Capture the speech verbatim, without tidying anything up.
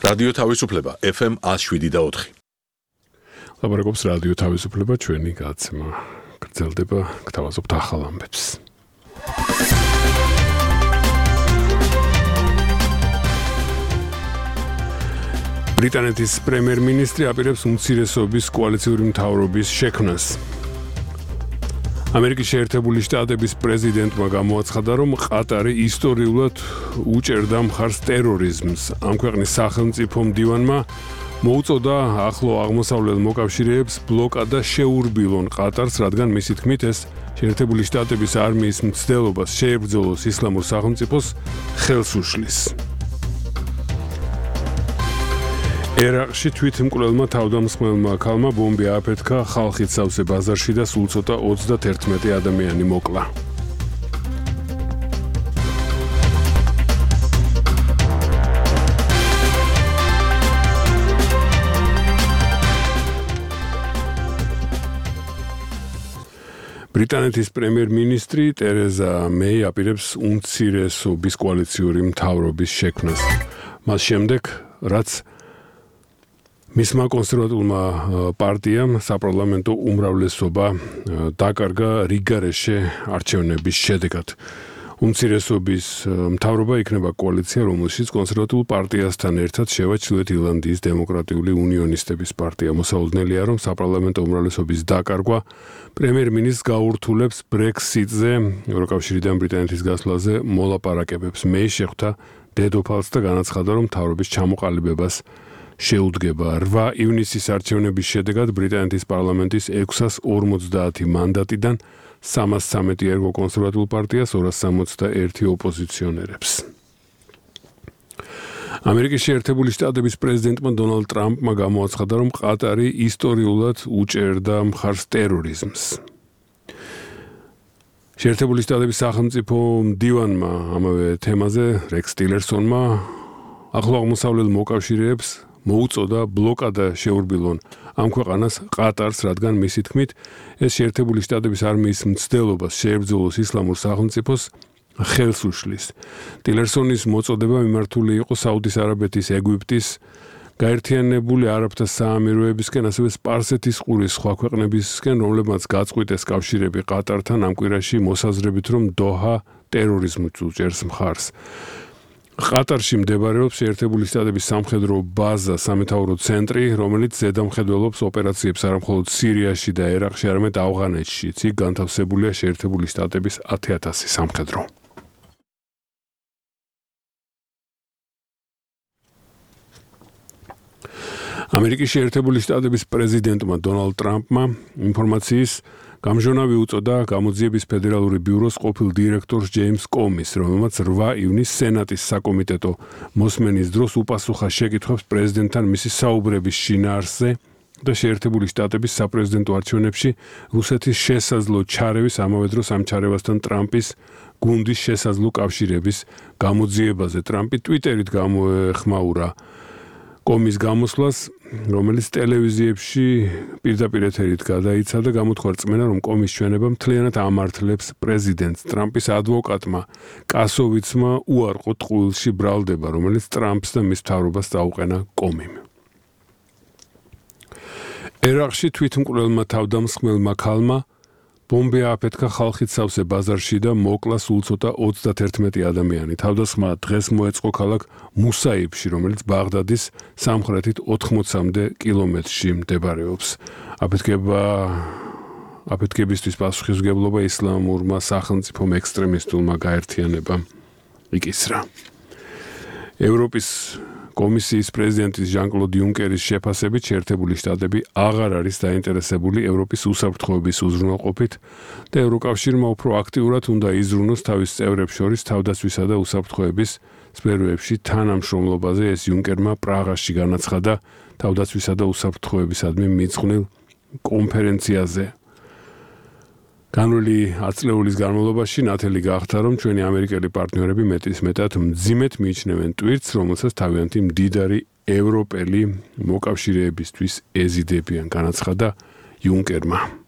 რადიო თავისუფლება F M one oh seven და four. ლაპარაკობს რადიო თავისუფლება ჩვენი გაცემა გრძელდება გთავაზობთ ახალ ამბებს. ბრიტანეთის პრემიერ-მინისტრი აპირებს უმცირესობის კოალიციური მთავრობის შექმნას. ამერიკის შეერთებული შტატების პრეზიდენტმა გამოაცხადა, რომ ყატარი ისტორიულად უჭერდა მხარს ტერორიზმს. ამ ქვეყნის სახელმწიფო მდივანმა მოუწოდა ახლო აღმოსავლელ მოკავშირეებს ბლოკადა შეურბილონ ყატარს, რადგან მისი თქმით ეს შეერთებული შტატების არმიის მცდელობას შეებრძოლოს ისლამურ სახელმწიფოს ხელს უშლის. ერაყში თვითმკვლელმა თავდამსხმელმა ქალმა ბომბი ააფეთქა ხალხით სავსე ბაზარში და სულ ცოტა ოცდაერთი ადამიანი მოკლა. ბრიტანეთის პრემიერ-მინისტრი ტერეზა მეი აპირებს უმცირესობის კოალიციური მთავრობის შექმნას. მას შემდეგ, რაც მისმა კონსერვატულმა პარტიამ საპარლამენტო უმრავლესობა დაკარგა რიგარეშე არჩევნების შედეგად. უმცირესობის მთავრობა იქნება კოალიცია, რომელშიც კონსერვატულ პარტიასთან ერთად შევა ჩრდილოეთ ირლანდიის დემოკრატიული უნიონისტების პარტია. მოსაუძნელია, რომ საპარლამენტო უმრავლესობის დაკარგვა პრემიერ-მინისტრს გაურთულებს ბრექსიტზე, ევროკავშირიდან ბრიტანეთის გასვლაზე მოლაპარაკებებს. მეი შეხვდა დედოფალს და განაცხადა, რომ მთავრობის ჩამოყალიბებას შეუდგება. რვა ივნისის არჩევნების შედეგად ბრიტანეთის პარლამენტის ექვსას ორმოცდაათი მანდატიდან სამას ცხრამეტი ერგო კონსერვატულ პარტიას, ორას სამოცდაერთი ოპოზიციონერებს. ამერიკის შეერთებული შტატების პრეზიდენტმა დონალდ ტრამპმა გამოაცხადა, რომ ყატარი ისტორიულად უჭერდა მხარს ტერორიზმს. შეერთებული შტატების სახელმწიფო მდივანმა ამავე თემაზე რექს ტილერსონმა ახლო აღმოსავლელ მოკავშირეებს მოუწოდა ბლოკადა შეურბილონ ამ ქვეყანას ყატარს, რადგან მისი თქმით ეს შეერთებული შტატების არმიის მცდელობას შეებრძოლოს ისლამურ სახელმწიფოს ხელს უშლის. ტილერსონის მოწოდება მიმართული იყო საუდის არაბეთის, ეგვიპტის, გაერთიანებული არაბთა საამიროებისკენ, ასევე სპარსეთის ყურის სხვა ქვეყნებისკენ, რომლებმაც გაწყვიტეს კავშირები ყატართან ამ კვირაში მოსაზრებით, რომ დოჰა ტერორიზმს უჭერს მხარს. ყატარში მდებარეობს შეერთებული შტატების სამხედრო ბაზა, სამეთაურო ცენტრი, რომელიც ზედამხედველობს ოპერაციებს არა მხოლოდ სირიაში და ერაყში, არამედ ავღანეთშიც. იქ განთავსებულია შეერთებული შტატების ათი ათასი სამხედრო. ამერიკის შეერთებული შტატების პრეზიდენტმა დონალდ ტრამპმა ინფორმაციის გამჟონავი უწოდა გამოძიების ფედერალური ბიუროს ყოფილ დირექტორს ჯეიმს კომის, რომელმაც რვა ივნისს სენატის საკომიტეტო მოსმენის დროს უპასუხა შეკითხვებს პრეზიდენტთან მისი საუბრების შინაარსზე და შეერთებული შტატების საპრეზიდენტო არჩევნებში რუსეთის შესაძლო ჩარევის, ამავე დროს ამ ჩარევასთან ტრამპის გუნდის შესაძლო კავშირების გამოძიებაზე. ტრამპი ტვიტერით გამოეხმაურა კომის გამოსვლას, რომელიც ტელევიზიებში პირდაპირ ეთერით გადაიცა და გამოთქვა რწმენა, რომ კომის ჩვენება მთლიანად ამართლებს პრეზიდენტს. ტრამპის ადვოკატმა კასოვიცმა უარყო ტყუილში ბრალდება, რომელიც ტრამპს და მის მთავრობას წაუყენა კომიმ. ერაყში თვითმკვლელმა თავდამსხმელმა ქალმა ბომბი ააფეთქა ხალხით სავსე ბაზარში და მოკლა სულ ცოტა ოცდაერთი ადამიანი. თავდასხმა დღეს მოეწყო ქალაქ მუსაიბში, რომელიც ბაღდადის სამხრეთით ოთხმოცამდე კილომეტრში მდებარეობს. აფეთქება აფეთქებისთვის პასუხისმგებლობა ისლამურმა სახელმწიფომ ექსტრემისტულმა გაერთიანებამ იკისრა. ევროპის კომისიის პრეზიდენტის ჟან-კლოდ იუნკერის შეფასებით შეერთებული შტატები აღარ არის დაინტერესებული ევროპის უსაფრთხოების უზრუნველყოფით და ევროკავშირმა უფრო აქტიურად უნდა იზრუნოს თავის წევრებს შორის თავდაცვისა და უსაფრთხოების სფეროებში თანამშრომლობაზე. ეს იუნკერმა პრაღაში განაცხადა თავდაცვისა და უსაფრთხოებისადმი მიძღვნილ კონფერენციაზე. განვლილი ათწლეულის განმავლობაში ნათელი გახდა, რომ ჩვენი ამერიკელი პარტნიორები მეტის მეტად მძიმედ მიიჩნევენ ტვირთს, რომელსაც თავიანთი მდიდარი ევროპელი მოკავშირეებისთვის ეზიდებიან, განაცხადა იუნკერმა.